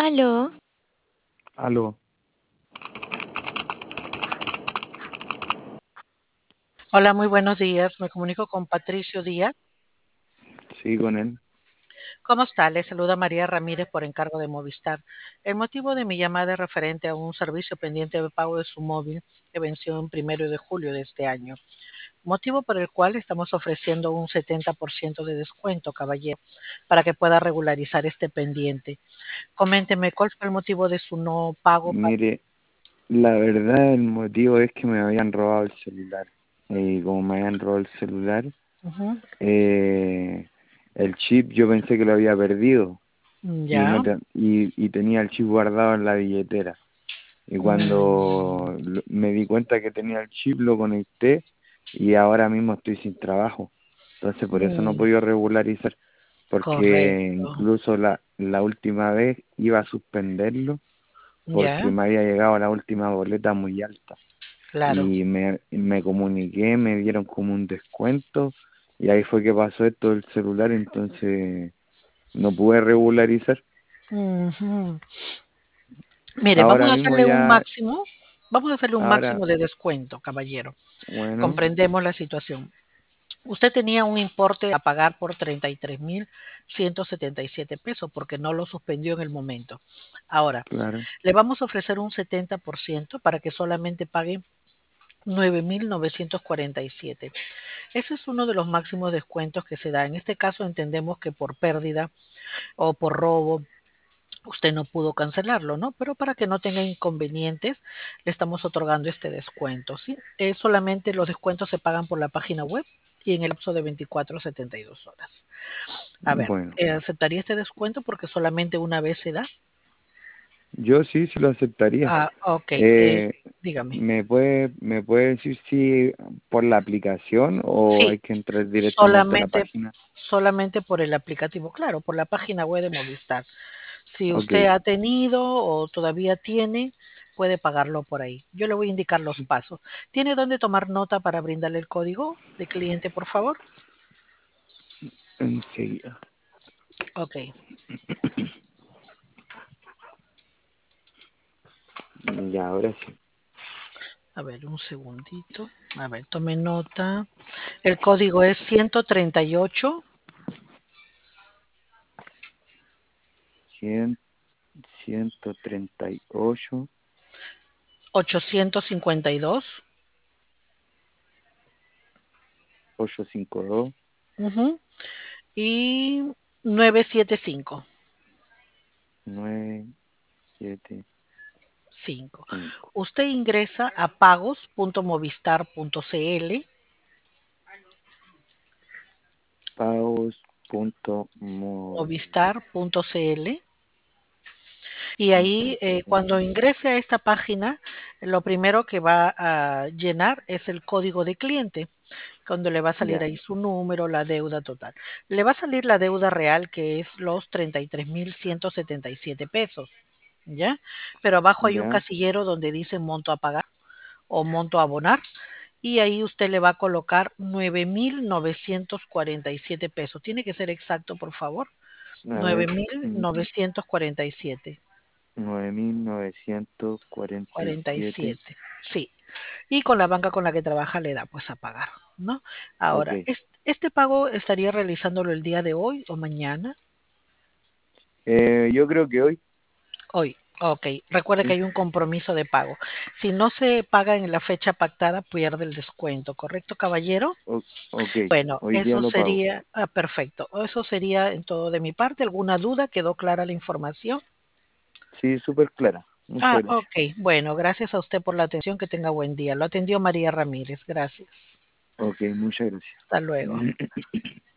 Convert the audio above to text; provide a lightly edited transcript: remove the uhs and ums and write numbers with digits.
Aló, Aló, Hola, muy buenos días. Me comunico con Patricio Díaz. sí, con él. ¿Cómo está? Le saluda María Ramírez por encargo de Movistar. El motivo de mi llamada es referente a un servicio pendiente de pago de su móvil que venció en 1 de julio de este año. Motivo por el cual estamos ofreciendo un 70% de descuento, caballero, para que pueda regularizar este pendiente. Coménteme, ¿cuál fue el motivo de su no pago? Mire, la verdad el motivo es que me habían robado el celular. Y como me habían robado el celular, Ujú. eh, el chip yo pensé que lo había perdido y, Ya. y tenía el chip guardado en la billetera. Y Mm, cuando me di cuenta que tenía el chip, lo conecté y ahora mismo estoy sin trabajo. Entonces por eso no he mm, podido regularizar, porque correcto. incluso la última vez iba a suspenderlo porque Ya, me había llegado la última boleta muy alta claro. y me comuniqué, me dieron como un descuento y ahí fue que pasó esto del celular, entonces no pude regularizar. Ujú. Mire, Ahora mismo vamos a hacerle un ahora, máximo de descuento, caballero. bueno, Comprendemos la situación. Usted tenía un importe a pagar por 33.177 pesos porque no lo suspendió en el momento. Ahora, claro, le vamos a ofrecer un 70% para que solamente pague 9.947. Ese es uno de los máximos descuentos que se da. En este caso entendemos que por pérdida o por robo usted no pudo cancelarlo, ¿no? Pero para que no tenga inconvenientes, le estamos otorgando este descuento, ¿sí? Solamente los descuentos se pagan por la página web y en el lapso de 24 a 72 horas. A ver, bueno, ¿aceptaría este descuento porque solamente una vez se da? yo sí, sí lo aceptaría. Ah, ok. Eh, Dígame. ¿Me puede decir si por la aplicación o Sí, hay que entrar directamente a la solamente, página? solamente por el aplicativo, claro, por la página web de Movistar. Si Ok, usted ha tenido o todavía tiene, puede pagarlo por ahí. Yo le voy a indicar los pasos. ¿Tiene dónde tomar nota para brindarle el código de cliente, por favor? enseguida. Ok. Ya, ahora sí. A ver, un segundito. A ver, tome nota. El código es 138 100, 138, 852 852, ujú, y 975. 5. 975. Usted ingresa a pagos.movistar.cl, Pagos.movistar. movistar.cl. Y ahí, cuando ingrese a esta página, lo primero que va a llenar es el código de cliente, cuando le va a salir Ya, ahí su número, la deuda total. Le va a salir la deuda real, que es los 33.177 pesos, ¿ya? Pero abajo hay un ya, casillero donde dice monto a pagar o monto a abonar. Y ahí usted le va a colocar 9.947 pesos. Tiene que ser exacto, por favor. a nueve ver, mil novecientos cuarenta y siete. 9.947. 47, sí. Y con la banca con la que trabaja le da pues a pagar, ¿no? Ok. Ahora, este pago estaría realizándolo el día de hoy o mañana. Yo creo que hoy, Hoy, ok. Recuerde que sí. hay un compromiso de pago. Si no se paga en la fecha pactada, pierde el descuento, ¿correcto, caballero? Ok, Bueno, hoy día eso lo pago. sería, perfecto. Eso sería en todo de mi parte. ¿Alguna duda? ¿Quedó clara la información? Sí, súper clara. Muchas gracias. Ok. Bueno, gracias a usted por la atención. Que tenga buen día. Lo atendió María Ramírez. Gracias. Ok, muchas Hasta luego. gracias.